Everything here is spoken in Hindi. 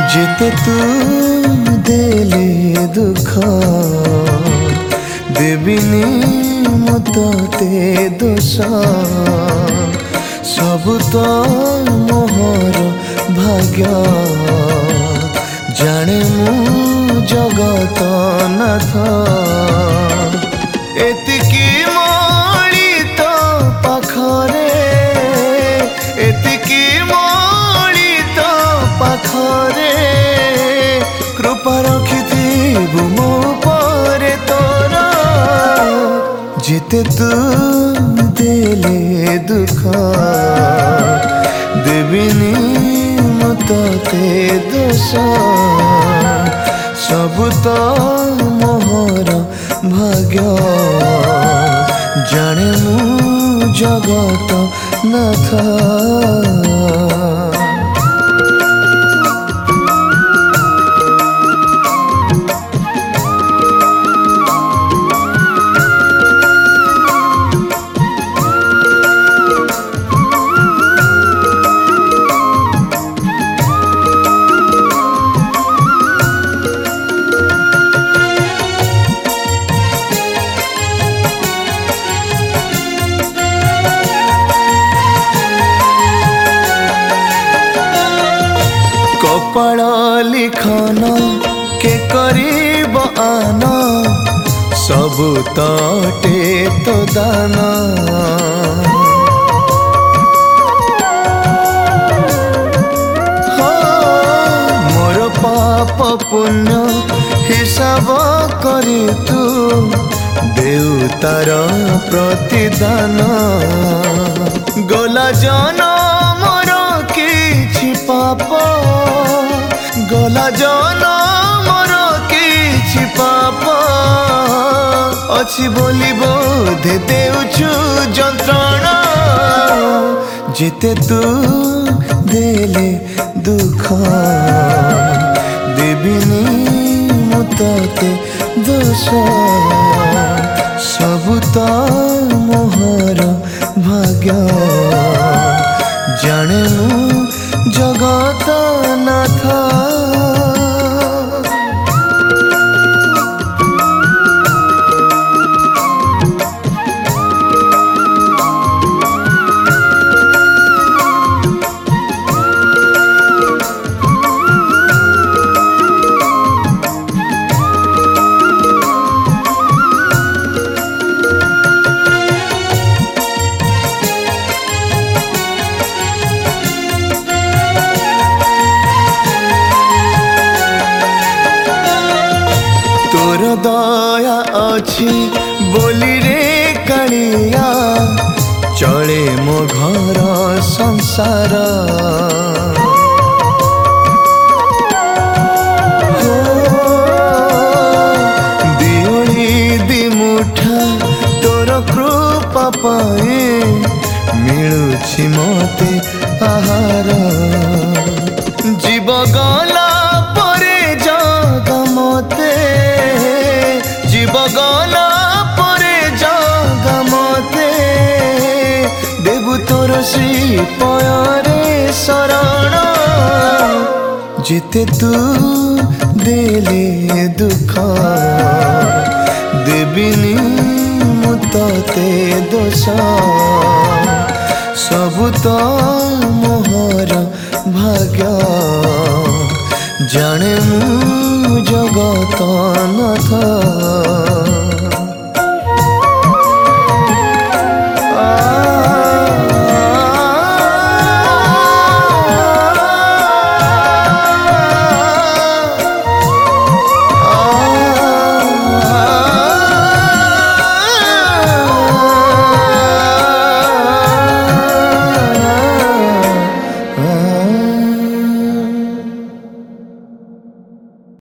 जेते तू देले दुख देविनी मुते दोष सब तो मोहर भाग्य जाने मु जगत नाथ एतिकी मणि तो पाखरे एतिकी मणि तो पाखरे कृपा रखिथिबु मो परे तोर जेते तू देले दुख देविनी मुते दोष सब तो मोहर भाग्य जाने मु जगत नाथ कपाल लिखन के करीब आना सब तटे तो दाना मोर पाप पुण्य हिसाब करी तू देउ तार प्रतिदान गला जनम किछि पाप गला जनमर किछि पाप अछि बोली बोधे देउछु जंत्रणा जेते तू देले दुख देविनी मुते दोष सब तो मोहर भाग्य जाने मु जगत नाथ तोर दया अछि बोली रे कालिया चले मो घर संसार दियोली दिमुठा तोर कृपा पाए मिलुछि मते आहार जीव गला परे जग मते जीव गला परे जग मते देबु तोर श्री पयरे शरण जेते तू देले दुख देविनी मुते दोष सब तो मोहर भाग्य जाने मु जगत नाथ।